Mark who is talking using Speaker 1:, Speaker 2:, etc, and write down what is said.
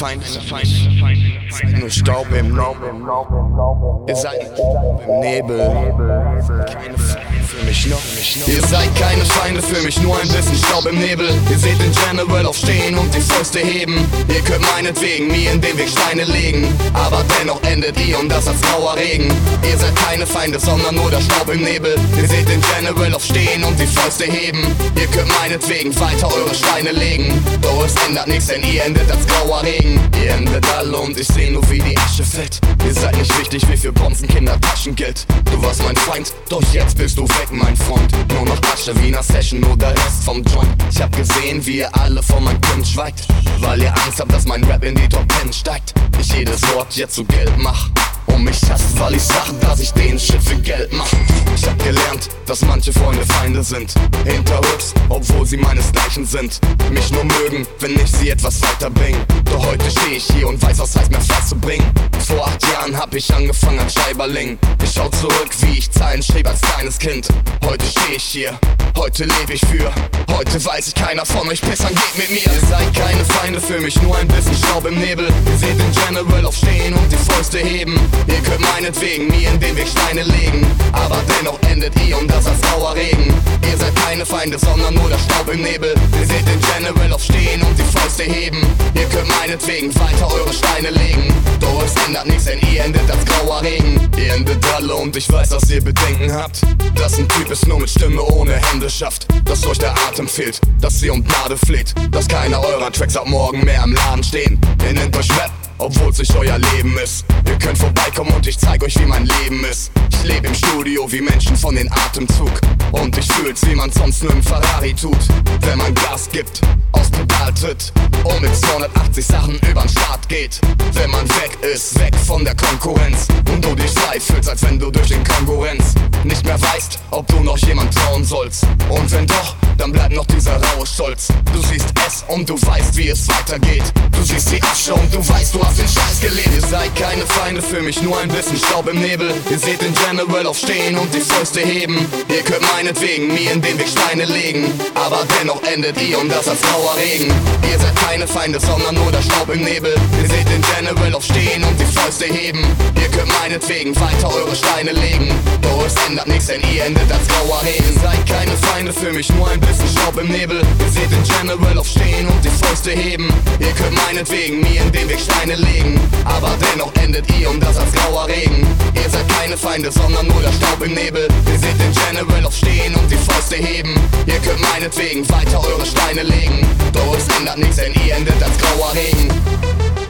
Speaker 1: Feinde, nur Staub im Ihr seid im Nebel, keine Feinde für mich noch. Ihr seid keine Feinde für mich, nur ein bisschen Staub im Nebel. Ihr seht den General aufstehen und die Fäuste heben. Ihr könnt meinetwegen mir in den Weg Steine legen, aber dennoch endet ihr und das als grauer Regen. Ihr seid keine Feinde, sondern nur der Staub im Nebel. Ihr seht den General aufstehen und die Fäuste heben. Ihr könnt meinetwegen weiter eure Steine legen, doch es ändert nichts, denn ihr endet als grauer Regen. Ihr endet alle und ich seh nur wie die Asche fällt. Ihr seid nicht wichtig wie für Bonzen, Kinder, Taschengeld. Du warst mein Feind, doch jetzt bist du weg, mein Freund. Nur noch Asche wie in einer Session, nur der Rest vom Joint. Ich hab gesehen, wie ihr alle vor meinem Kind schweigt, weil ihr Angst habt, dass mein Rap in die Top 10 steigt. Ich jedes Wort jetzt zu Geld mach und mich hasst, weil ich sag, dass ich den Shit für Geld mach. Ich hab gelernt, dass manche Freunde Feinde sind, hinterrücks, obwohl sie meinesgleichen sind. Mich nur mögen, wenn ich sie etwas weiterbring. Doch heute steh ich hier und weiß, was heißt mir Fleiß zu bringen. Vor 8 Jahren hab ich angefangen als Schreiberling. Ich schau zurück, wie ich Zeilen schrieb als kleines Kind. Heute steh ich hier, heute lebe ich für. Heute weiß ich, keiner von euch Pissern geht mit mir. Ihr seid keine Feinde für mich, nur ein bisschen Staub im Nebel. Ihr seht den General aufstehen und die Fäuste heben. Ihr könnt meinetwegen mir in den Weg Steine legen, aber dennoch endet ihr und das als grauer Regen. Ihr seid keine Feinde, sondern nur der Staub im Nebel. Ihr seht den General aufstehen und die Fäuste heben. Ihr könnt meinetwegen weiter eure Steine legen, doch es ändert nichts, denn ihr endet als grauer Regen. Ihr endet alle und ich weiß, dass ihr Bedenken habt, dass ein Typ es nur mit Stimme ohne Hände schafft, dass euch der Atem fehlt, dass ihr um Gnade fleht, dass keiner eurer Tracks ab morgen mehr im Laden stehen. Ihr nennt euch Rap, obwohl's nicht euer Leben ist. Ihr könnt vorbeikommen und ich zeig euch, wie mein Leben ist. Ich lebe im Studio wie Menschen von den Atemzug, und ich fühl's, wie man sonst nur im Ferrari tut. Wenn man Gas gibt, aufs Pedal tritt und mit 280 Sachen übern Start geht. Wenn man weg ist, weg von der Konkurrenz, und du dich frei fühlst, als wenn du durch den Konkurrenz nicht mehr weißt, ob du noch jemand trauen sollst. Und wenn doch, dann bleibt noch dieser raue Stolz. Du siehst es und du weißt, wie es weitergeht. Du siehst die Asche und du weißt, du hast den Scheiß gelebt. Ihr seid keine Feinde für mich, nur ein bisschen Staub im Nebel. Ihr seht den General aufstehen und die Fäuste heben. Ihr könnt meinetwegen mir in den Weg Steine legen, aber dennoch endet ihr und das als grauer Regen. Ihr seid keine Feinde, sondern nur der Staub im Nebel. Ihr seht den General aufstehen und die Fäuste heben. Ihr könnt meinetwegen weiter eure Steine legen, doch es ändert nichts, denn ihr endet als grauer Regen. Ihr seid keine Feinde für mich, nur ein bisschen Staub im Nebel. Ihr seht den General aufstehen und die Fäuste heben. Ihr könnt meinetwegen mir in den Weg Steine legen, aber dennoch endet ihr und das als grauer Regen. Ihr seid keine Feinde, sondern nur der Staub im Nebel. Ihr seht den General aufstehen und die Fäuste heben. Ihr könnt meinetwegen weiter eure Steine legen, doch es ändert nichts, denn ihr endet als grauer Regen.